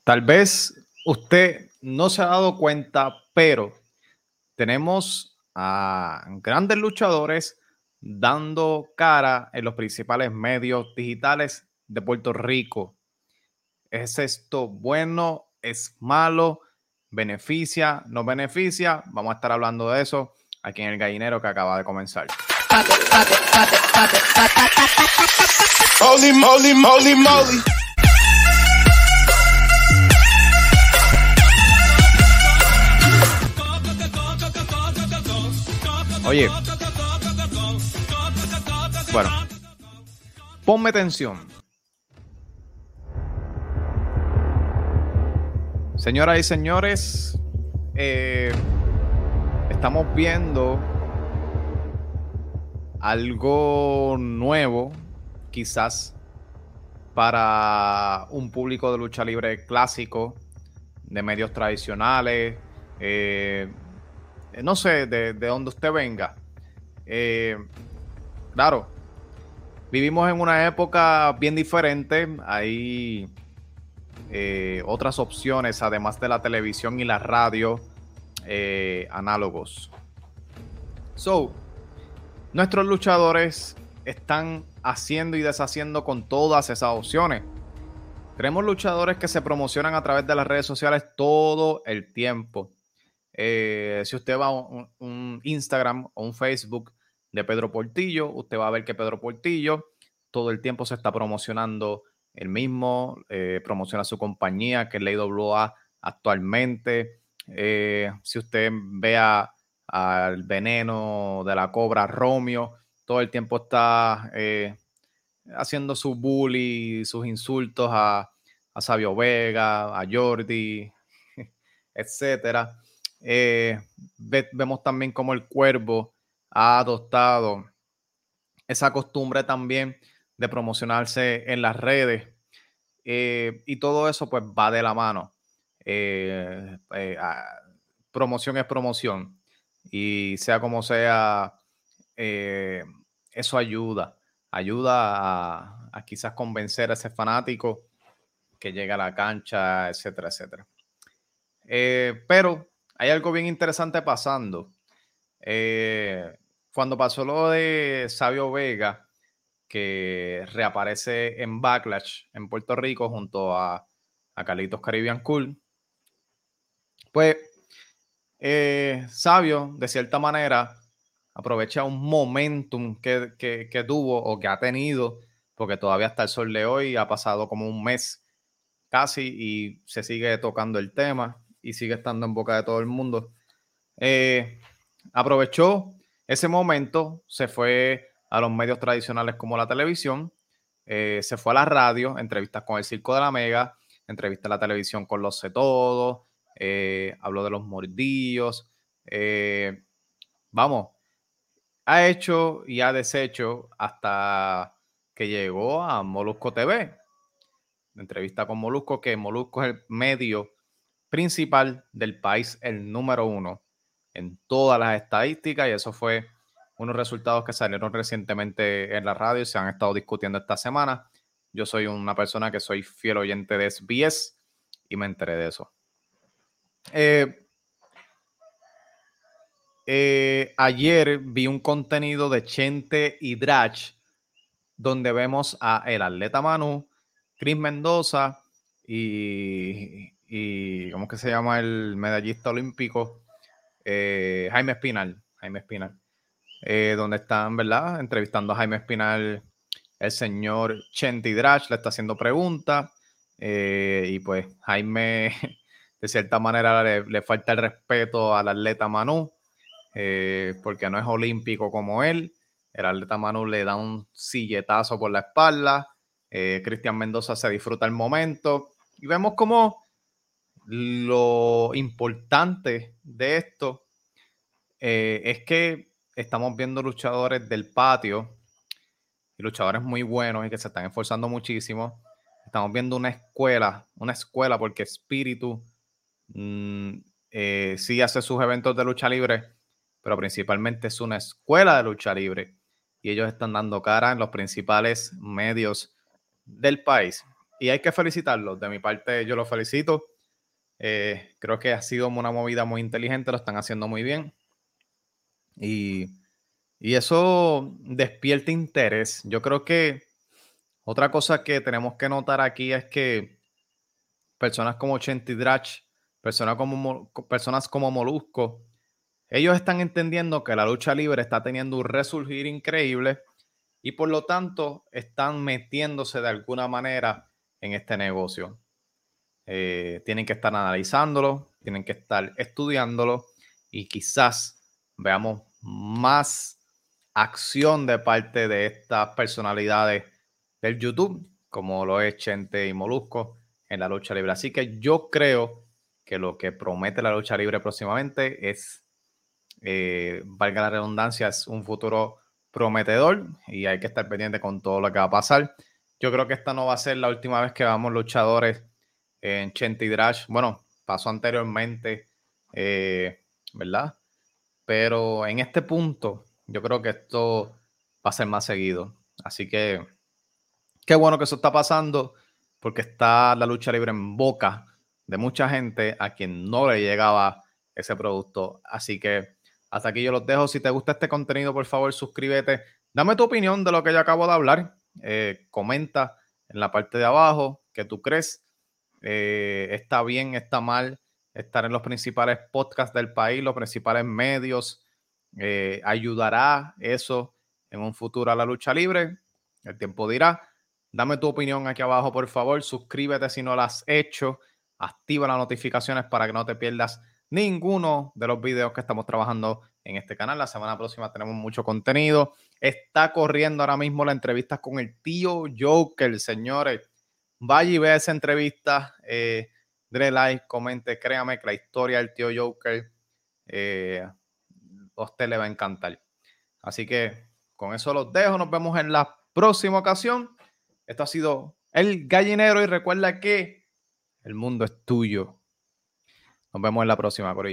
Tal vez usted no se ha dado cuenta, pero tenemos a grandes luchadores dando cara en los principales medios digitales de Puerto Rico. ¿Es esto bueno? ¿Es malo? ¿Beneficia? ¿No beneficia? Vamos a estar hablando de eso aquí en El Gallinero que acaba de comenzar. Holy moly, moly, moly. Oye, bueno, ponme atención. Señoras y señores, estamos viendo algo nuevo, quizás para un público de lucha libre clásico, de medios tradicionales, no sé, de donde usted venga. Claro, vivimos en una época bien diferente. Hay otras opciones, además de la televisión y la radio, análogos. Nuestros luchadores están haciendo y deshaciendo con todas esas opciones. Tenemos luchadores que se promocionan a través de las redes sociales todo el tiempo. Si usted va a un Instagram o un Facebook de Pedro Portillo, usted va a ver que Pedro Portillo todo el tiempo se está promocionando él mismo, promociona su compañía, que es la IWA actualmente. Si usted ve al Veneno de la Cobra, Romeo, todo el tiempo está haciendo su bully, sus insultos a Sabio Vega, a Jordi, etcétera. Vemos también cómo el Cuervo ha adoptado esa costumbre también de promocionarse en las redes, y todo eso pues va de la mano. Promoción es promoción, y sea como sea, eso ayuda a quizás convencer a ese fanático que llega a la cancha, etcétera, etcétera. Pero hay algo bien interesante pasando. Cuando pasó lo de Sabio Vega, que reaparece en Backlash en Puerto Rico junto a Carlitos Caribbean Cool, pues Sabio, de cierta manera, aprovecha un momentum que tuvo o que ha tenido, porque todavía hasta el sol de hoy ha pasado como un mes casi y se sigue tocando el tema y sigue estando en boca de todo el mundo. Aprovechó ese momento, se fue a los medios tradicionales como la televisión, se fue a la radio, entrevistas con el Circo de la Mega, entrevistas a la televisión con Los Sé Todo, habló de los mordillos, ha hecho y ha deshecho hasta que llegó a Molusco TV. Entrevista con Molusco, que Molusco es el medio principal del país, el número 1 en todas las estadísticas, y eso fue unos resultados que salieron recientemente en la radio y se han estado discutiendo esta semana. Yo soy una persona que soy fiel oyente de SBS y me enteré de eso. Ayer vi un contenido de Chente y Drach donde vemos a el atleta Manu, Chris Mendoza y ¿cómo que se llama el medallista olímpico? Jaime Espinal, donde están, ¿verdad? Entrevistando a Jaime Espinal, el señor Chente y Drach le está haciendo preguntas, y pues Jaime de cierta manera le falta el respeto al atleta Manu, porque no es olímpico como él. El atleta Manu le da un silletazo por la espalda. Cristian Mendoza se disfruta el momento y vemos como lo importante de esto es que estamos viendo luchadores del patio y luchadores muy buenos y que se están esforzando muchísimo. Estamos viendo una escuela porque Espíritu sí hace sus eventos de lucha libre, pero principalmente es una escuela de lucha libre y ellos están dando cara en los principales medios del país. y hay que felicitarlos. De mi parte, yo los felicito. Creo que ha sido una movida muy inteligente, lo están haciendo muy bien. Y eso despierta interés. Yo creo que otra cosa que tenemos que notar aquí es que personas como Chenty Drach, personas como Molusco, ellos están entendiendo que la lucha libre está teniendo un resurgir increíble y por lo tanto están metiéndose de alguna manera en este negocio. Tienen que estar analizándolo, tienen que estar estudiándolo y quizás veamos más acción de parte de estas personalidades del YouTube, como lo es Chente y Molusco en la lucha libre. Así que yo creo que lo que promete la lucha libre próximamente es, valga la redundancia, es un futuro prometedor y hay que estar pendiente con todo lo que va a pasar. Yo creo que esta no va a ser la última vez que veamos luchadores en Chenty Drash. Bueno, pasó anteriormente, ¿verdad? Pero en este punto, yo creo que esto va a ser más seguido. Así que qué bueno que eso está pasando, porque está la lucha libre en boca de mucha gente a quien no le llegaba ese producto. Así que hasta aquí yo los dejo. Si te gusta este contenido, por favor, suscríbete. Dame tu opinión de lo que yo acabo de hablar. Comenta en la parte de abajo qué tú crees. Está bien, está mal estar en los principales podcasts del país, los principales medios. ¿Ayudará eso en un futuro a la lucha libre? El tiempo dirá. Dame tu opinión aquí abajo, por favor. Suscríbete si no lo has hecho. Activa las notificaciones para que no te pierdas ninguno de los videos que estamos trabajando en este canal. La semana próxima tenemos mucho contenido. Está corriendo ahora mismo la entrevista con el tío Joker, señores. Vaya y vea esa entrevista. Dale like, comente. Créame que la historia del tío Joker a usted le va a encantar. Así que con eso los dejo. Nos vemos en la próxima ocasión. Esto ha sido El Gallinero y recuerda que el mundo es tuyo. Nos vemos en la próxima, corillo.